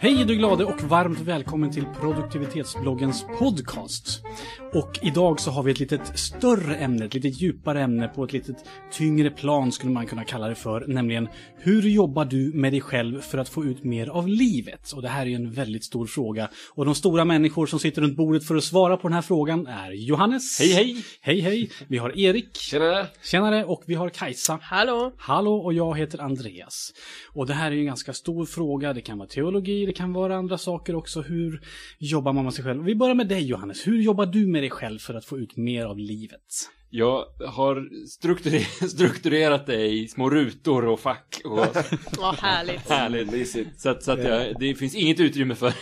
Hej du glade och varmt välkommen till produktivitetsbloggens podcast. Och idag så har vi ett litet större ämne, ett lite djupare ämne på ett litet tyngre plan skulle man kunna kalla det för. Nämligen, hur jobbar du med dig själv för att få ut mer av livet? Och det här är ju en väldigt stor fråga. Och de stora människor som sitter runt bordet för att svara på den här frågan är Johannes. Hej hej! Hej hej! Vi har Erik. Tjenare! Tjenare, och vi har Kajsa. Hallå! Hallå, och jag heter Andreas. Och det här är ju en ganska stor fråga. Det kan vara teologi, det kan vara andra saker också. Hur jobbar man med sig själv? Vi börjar med dig, Johannes. Hur jobbar du med dig själv för att få ut mer av livet? Jag har strukturerat det i små rutor och fack. Och Härligt. Härligt. Så att det finns inget utrymme för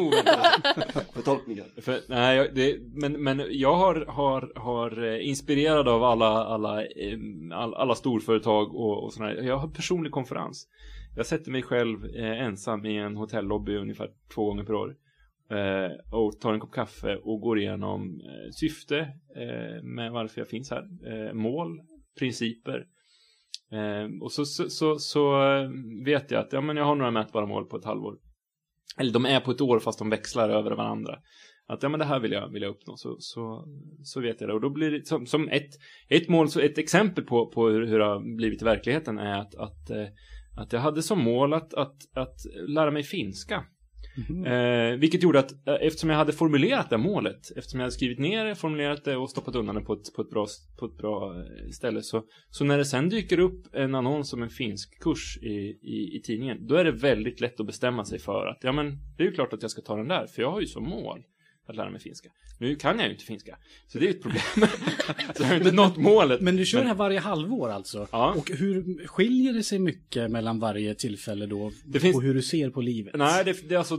för tolkningar. Men jag har inspirerad av alla storföretag och såna här. Jag har personlig konferens. Jag sätter mig själv ensam i en hotellobby ungefär 2 gånger per år. Och tar en kopp kaffe och går igenom syfte med varför jag finns här. Mål, principer. Och så vet jag att jag har några mätbara mål på ett halvår. Eller de är på ett år fast de växlar över varandra. Att det här vill jag uppnå. Så vet jag det. Och då blir det som ett mål, så ett exempel på hur det har blivit i verkligheten är att jag hade som mål att lära mig finska. Vilket gjorde att eftersom jag hade formulerat det målet, eftersom jag hade skrivit ner det, formulerat det och stoppat undan det på ett bra ställe, så när det sen dyker upp en annons om en finsk kurs i tidningen, då är det väldigt lätt att bestämma sig för att det är ju klart att jag ska ta den där, för jag har ju som mål att lära mig finska. Nu kan jag ju inte finska, så det är ett problem. Så jag har inte nått målet. Men du kör det här varje halvår alltså? Ja. Och hur skiljer det sig mycket mellan varje tillfälle då? På hur du ser på livet? Nej, det är alltså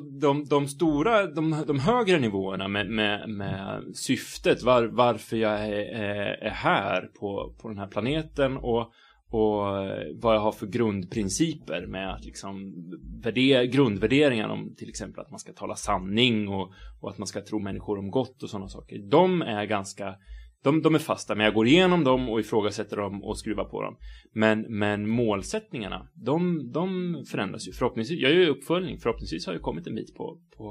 de högre nivåerna med syftet, varför jag är här på den här planeten och vad jag har för grundprinciper med att liksom grundvärderingar om till exempel att man ska tala sanning och att man ska tro människor om gott och sådana saker. De är ganska, de är fasta, men jag går igenom dem och ifrågasätter dem och skruvar på dem. Men målsättningarna, de förändras ju. Förhoppningsvis, jag gör ju uppföljning, förhoppningsvis har jag kommit en bit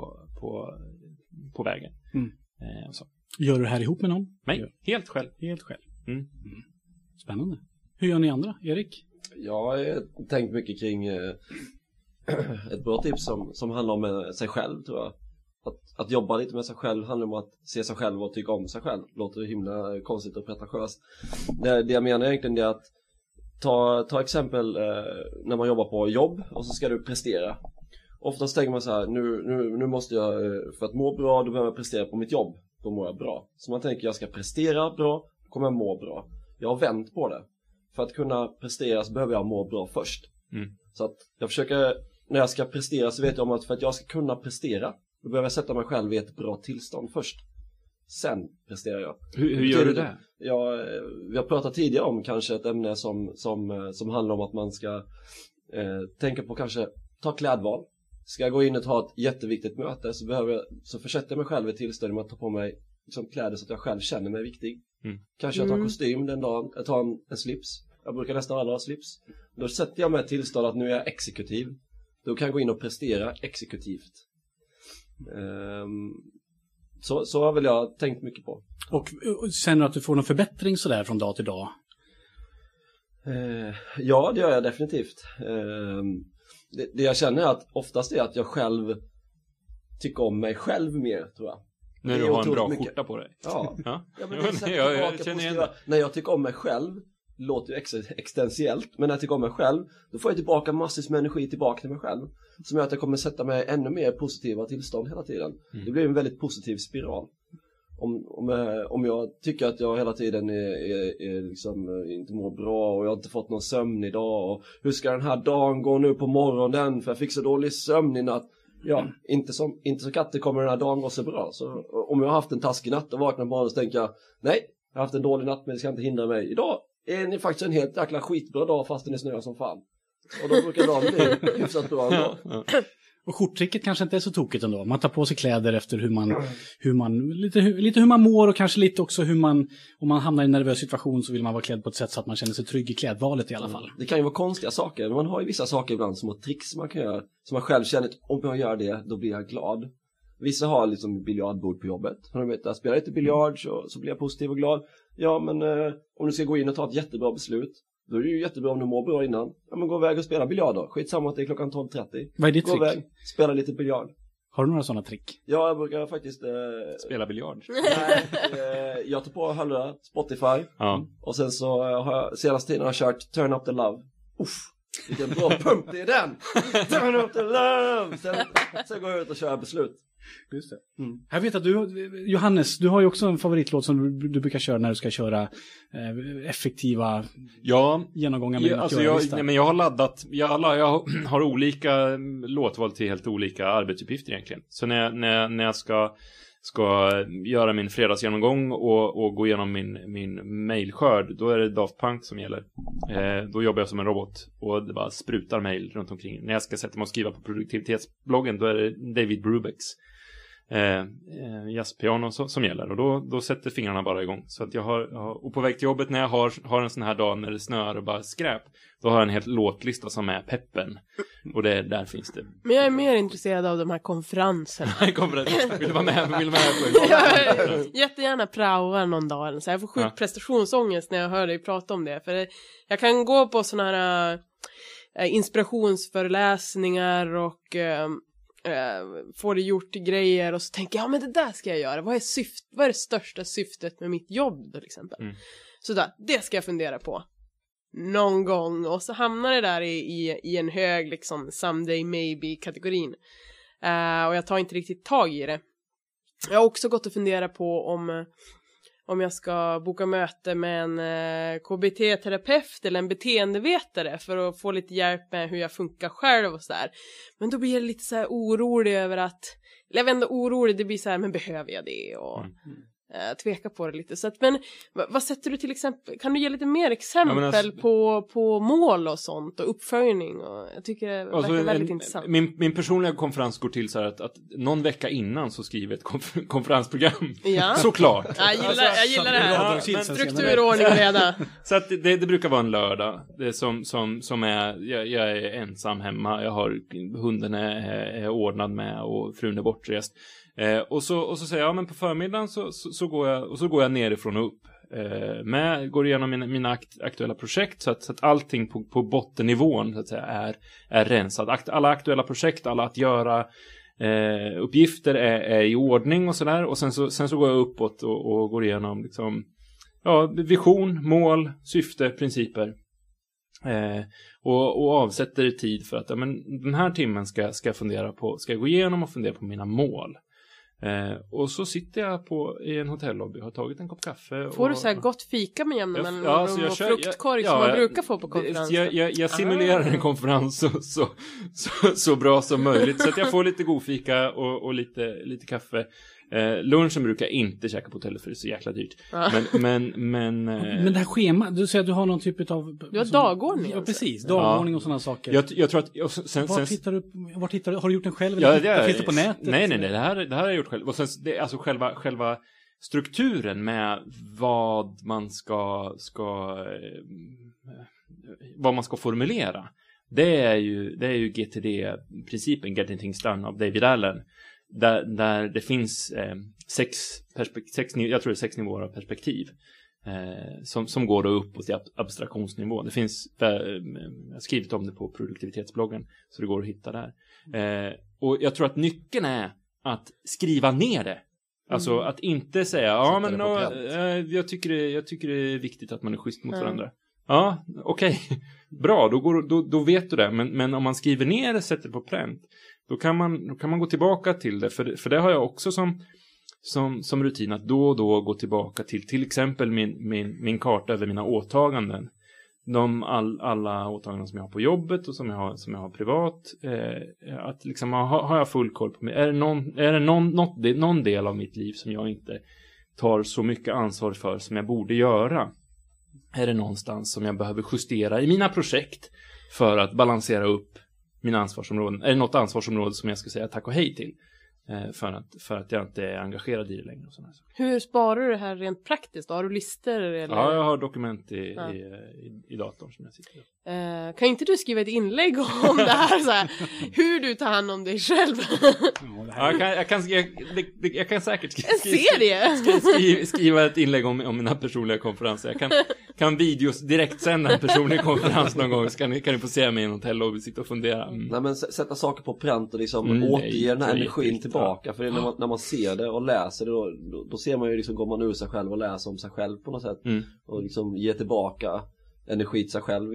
på vägen. Och så. Gör du det här ihop med någon? Nej, helt själv. Spännande. Hur gör ni andra? Erik? Jag har tänkt mycket kring ett bra tips som handlar om sig själv, tror jag. Att jobba lite med sig själv handlar om att se sig själv och tycka om sig själv. Låter himla konstigt och pretentiöst. Det jag menar egentligen är att ta exempel när man jobbar på jobb och så ska du prestera. Oftast tänker man så här, nu måste jag, för att må bra, då behöver jag prestera på mitt jobb. Då mår jag bra. Så man tänker, jag ska prestera bra, då kommer jag må bra. Jag har vänt på det. För att kunna prestera så behöver jag må bra först. Så att jag försöker, när jag ska prestera så vet jag om att för att jag ska kunna prestera, då behöver jag sätta mig själv i ett bra tillstånd först. Sen presterar jag. Hur gör du det? Vi har pratat tidigare om kanske ett ämne som handlar om att man ska tänka på kanske ta klädval. Ska jag gå in och ta ett jätteviktigt möte så försätter jag mig själv i tillstånd med att ta på mig liksom kläder så att jag själv känner mig viktig. Kanske jag tar kostym den dagen, jag tar en slips. Jag brukar nästan aldrig ha slips. Då sätter jag mig tillstånd att nu är jag exekutiv. Då kan jag gå in och prestera exekutivt. Så har väl jag tänkt mycket på. Och känner du att du får någon förbättring sådär från dag till dag? Ja, det gör jag definitivt. Det jag känner är att oftast är att jag själv tycker om mig själv mer, tror jag. När du har en bra skjorta på dig. Ja. Men jag känner igen det. När jag tycker om mig själv, låter ju existentiellt, men när jag tycker om mig själv, då får jag tillbaka massvis med energi tillbaka till mig själv. Som gör att jag kommer sätta mig ännu mer positiva tillstånd hela tiden. Det blir en väldigt positiv spiral. Om jag tycker att jag hela tiden är liksom inte mår bra och jag har inte fått någon sömn idag och hur ska den här dagen gå nu på morgonen för jag fick så dålig sömn i natt. Ja, inte så katter kommer den här dagen gå så bra. Så om jag har haft en taskig natt och vaknar på morgonen så tänker jag, nej, jag har haft en dålig natt men det ska inte hindra mig. Idag är ni faktiskt en helt jäkla skitbra dag fast den är snöa som fan. Och då brukar dagen bli hyfsat bra ändå. Och skjorttricket kanske inte är så tokigt ändå. Man tar på sig kläder efter lite hur man mår och kanske lite också om man hamnar i en nervös situation så vill man vara klädd på ett sätt så att man känner sig trygg i klädvalet i alla fall. Det kan ju vara konstiga saker. Man har ju vissa saker ibland som tricks man kan göra. Som man själv känner, om jag gör det, då blir jag glad. Vissa har liksom biljardbord på jobbet. De vet, jag spelar lite biljard så blir jag positiv och glad. Ja, men om du ska gå in och ta ett jättebra beslut, då är det ju jättebra om du mår bra innan. Ja, men gå iväg och spela biljard då. Skitsamma att det är klockan 12:30. Vad är ditt trick? Gå iväg, spela lite biljard. Har du några sådana trick? Ja, jag brukar faktiskt... Spela biljard. Nej, jag tar på hörlurar, Spotify. Ja. Och sen så har jag senaste tiden har jag kört Turn Up The Love. Uff, vilken bra pump det är den! Turn Up The Love! Sen går jag ut och kör beslut. Just det. Jag vet att Johannes, du har ju också en favoritlåt som du brukar köra när du ska köra effektiva genomgångar med jag har laddat, jag har olika låtval till helt olika arbetsuppgifter egentligen. Så när jag ska göra min fredagsgenomgång och gå igenom min mailskörd, då är det Daft Punk som gäller. Då jobbar jag som en robot och det bara sprutar mail runt omkring. När jag ska sätta mig och skriva på produktivitetsbloggen, då är det David Brubecks jazzpiano som gäller. Och då sätter fingrarna bara igång. Så att och på väg till jobbet när jag har en sån här dag när det snör och bara skräp, då har jag en helt låtlista som är peppen. Och där finns det. Men jag är mer intresserad av de här konferenserna. Vill du vara med på jättegärna praoa någon dag eller så. Jag får sjuk prestationsångest när jag hör dig prata om det. För jag kan gå på såna här inspirationsföreläsningar och får det gjort grejer och så tänker jag, ja men det där ska jag göra. Vad är det största syftet med mitt jobb till exempel? Så det ska jag fundera på någon gång, och så hamnar det där i en hög liksom someday maybe kategorin, och jag tar inte riktigt tag i det. Jag har också gått och fundera på om jag ska boka möte med en KBT-terapeut eller en beteendevetare för att få lite hjälp med hur jag funkar själv och sådär. Men då blir jag lite så här orolig över att, eller jag vet inte, orolig, det blir så här, men behöver jag det? Och tveka på det lite. Så att, men vad sätter du till exempel, kan du ge lite mer exempel på mål och sånt och uppföljning? Och jag tycker det verkar väldigt intressant. Min personliga konferens går till så här att någon vecka innan så skriver ett konferensprogram. Ja. Såklart. Jag gillar det här. Struktur, ordning och reda. Så att det brukar vara en lördag. Det som är, jag är ensam hemma. Jag har hunden är ordnad med och frun är bortrest. Och så säger jag, men på förmiddagen så går jag nerifrån och upp. Går igenom mina aktuella projekt så att allting på bottennivån så att säga är rensat. Alla aktuella projekt, alla att göra uppgifter är i ordning och sådär. Och sen så går jag uppåt och går igenom liksom, vision, mål, syfte, principer. Och avsätter tid för att den här timmen ska jag fundera på, ska jag gå igenom och fundera på mina mål. Och så sitter jag i en hotellobby och har tagit en kopp kaffe. Får du så här gott fika med jämna mellanrum och fruktkorg som man brukar få på konferenser? Jag simulerar en konferens så bra som möjligt. Så att jag får lite god fika och lite kaffe. Lunchen brukar jag inte käka på hotellet för det är så jäkla dyrt. Men det här schemat, du säger att du har någon typ av... Du har dagordning. Ja, precis. Dagordning och sådana saker. Jag tror att... Var tittar du? Har du gjort den själv? Eller finns det på nätet? Nej. Det här har jag gjort själv. Och sen, alltså själva strukturen med vad man ska formulera. Det är ju GTD-principen, Getting Things Done, av David Allen. Där det finns jag tror det är 6 nivåer av perspektiv som går då upp till abstraktionsnivå. Det finns, jag har skrivit om det på produktivitetsbloggen så det går att hitta där. Och jag tror att nyckeln är att skriva ner det. Alltså att inte säga jag tycker det är viktigt att man är schysst mot varandra. Ja, okej. Bra, då vet du det. Men om man skriver ner det, sätter på pränt, då kan man gå tillbaka till det. För det har jag också som rutin att då och då gå tillbaka till exempel min karta över mina åtaganden. Alla åtaganden som jag har på jobbet och som jag har privat. Att liksom har jag full koll på mig. Är det någon del av mitt liv som jag inte tar så mycket ansvar för som jag borde göra? Är det någonstans som jag behöver justera i mina projekt för att balansera upp mina ansvarsområden. Är det något ansvarsområde som jag ska säga tack och hej till? För att jag inte är engagerad i det längre. Och sådana saker. Hur sparar du det här rent praktiskt då? Har du listor? Eller? Ja, jag har dokument i datorn som jag sitter i. Kan inte du skriva ett inlägg om det här, så här hur du tar hand om dig själv? Jag kan säkert skriva ett inlägg om mina personliga konferenser. Jag kan videos direkt sända en personlig konferens någon gång. Så kan ni få se mig i en hotell och sitta och fundera. Nej, men sätta saker på pränt och liksom återge den här energin tillbaka. För när man ser det och läser det, då ser man ju liksom, går man ur sig själv och läser om sig själv på något sätt. Och liksom ger tillbaka energi till sig själv.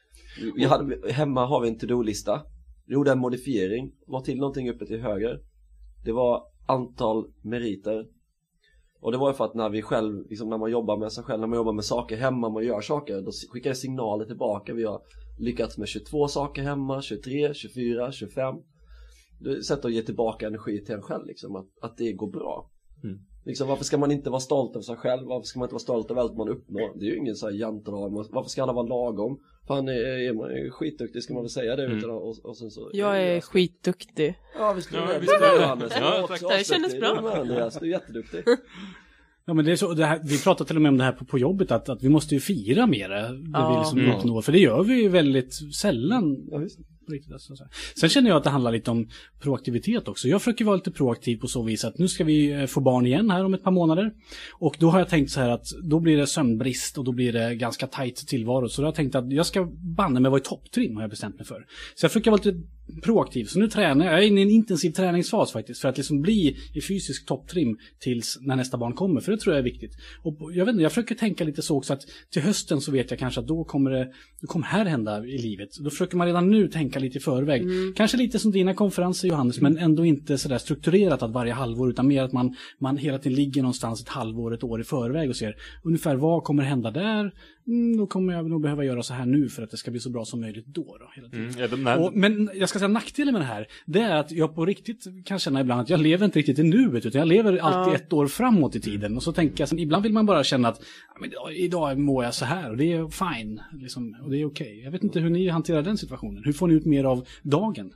Hemma har vi en to-do-lista. Vi gjorde en modifiering. Var till någonting uppe till höger. Det var antal meriter. Och det var ju för att när vi själv, liksom när man jobbar med sig själv, när man jobbar med saker hemma, man gör saker, då skickar det signaler tillbaka. Vi har lyckats med 22 saker hemma, 23, 24, 25. Det är ett sätt att ge tillbaka energi till en själv, liksom, att det går bra. Liksom, varför ska man inte vara stolt över sig själv? Varför ska man inte vara stolt över allt man uppnår? Det är ju ingen så här jantelag. Varför ska alla vara lagom? Fan, är man skitduktig ska man väl säga det utan och sen så. Jag är skitduktig. Ja, visst är det. Det kändes bra. Andreas, du är jätteduktig. Ja, men det är så, vi pratade till och med om det här på jobbet, att vi måste ju fira mer det vi liksom uppnår, för det gör vi ju väldigt sällan. Ja, visst. Sen känner jag att det handlar lite om proaktivitet också. Jag försöker vara lite proaktiv på så vis att nu ska vi få barn igen här om ett par månader. Och då har jag tänkt så här att då blir det sömnbrist och då blir det ganska tajt tillvaro. Så då har jag tänkt att jag ska banne mig vara i topptrim, har jag bestämt mig för. Så jag försöker vara lite proaktiv. Så nu tränar jag är inne i en intensiv träningsfas faktiskt, för att liksom bli i fysisk topptrim tills när nästa barn kommer, för det tror jag är viktigt. Och jag vet inte, jag försöker tänka lite så också att till hösten så vet jag kanske att då kommer här hända i livet. Då försöker man redan nu tänka lite i förväg. Kanske lite som dina konferenser, Johannes, men ändå inte så där strukturerat att varje halvår, utan mer att man hela tiden ligger någonstans ett halvår, ett år i förväg och ser ungefär vad kommer hända där. Då kommer jag nog behöva göra så här nu för att det ska bli så bra som möjligt då hela tiden. Men jag ska säga nackdelen med det här, det är att jag på riktigt kan känna ibland att jag lever inte riktigt i nuet, utan jag lever alltid ett år framåt i tiden. Och så tänker jag, ibland vill man bara känna att idag mår jag så här och det är fine liksom, och det är okej. Jag vet inte hur ni hanterar den situationen. Hur får ni ut mer av dagen?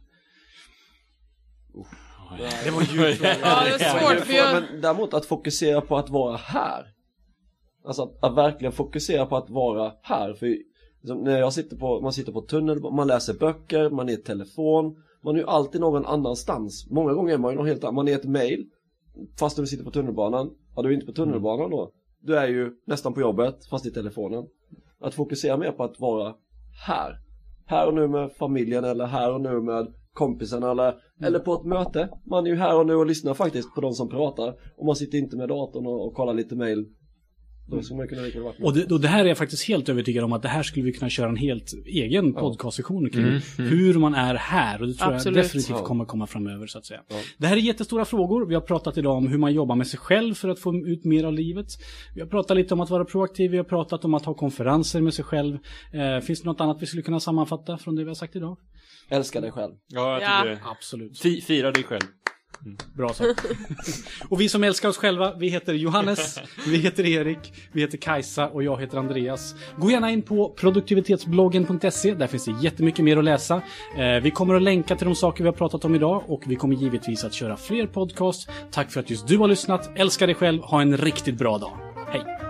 Det var djupt. Ja, det är svårt. Men däremot att fokusera på att vara här. Alltså att verkligen fokusera på att vara här. För liksom, när man sitter på tunnel, man läser böcker, man är i telefon, man är ju alltid någon annanstans. Många gånger är man ju någon helt annan. Man är ett mail, fast du sitter på tunnelbanan. Ja, du är inte på tunnelbanan då. Du är ju nästan på jobbet, fast i telefonen. Att fokusera mer på att vara här. Här och nu med familjen, eller här och nu med kompisarna, eller på ett möte. Man är ju här och nu och lyssnar faktiskt på de som pratar. Och man sitter inte med datorn och kollar lite mail. Då ska man kunna och det här är jag faktiskt helt övertygad om att det här skulle vi kunna köra en helt egen podcastsession kring. Hur man är här, och det tror jag definitivt kommer komma framöver, så att säga. Det här är jättestora frågor. Vi har pratat idag om hur man jobbar med sig själv för att få ut mer av livet. Vi har pratat lite om att vara proaktiv. Vi har pratat om att ha konferenser med sig själv. Finns det något annat vi skulle kunna sammanfatta från det vi har sagt idag? Älska dig själv. Ja, jag tycker det. Absolut. Fira dig själv. Bra sagt. Och vi som älskar oss själva, vi heter Johannes, vi heter Erik, vi heter Kajsa och jag heter Andreas. Gå gärna in på produktivitetsbloggen.se, där finns det jättemycket mer att läsa. Vi kommer att länka till de saker vi har pratat om idag, och vi kommer givetvis att köra fler podcasts. Tack för att just du har lyssnat. Älska dig själv, ha en riktigt bra dag. Hej!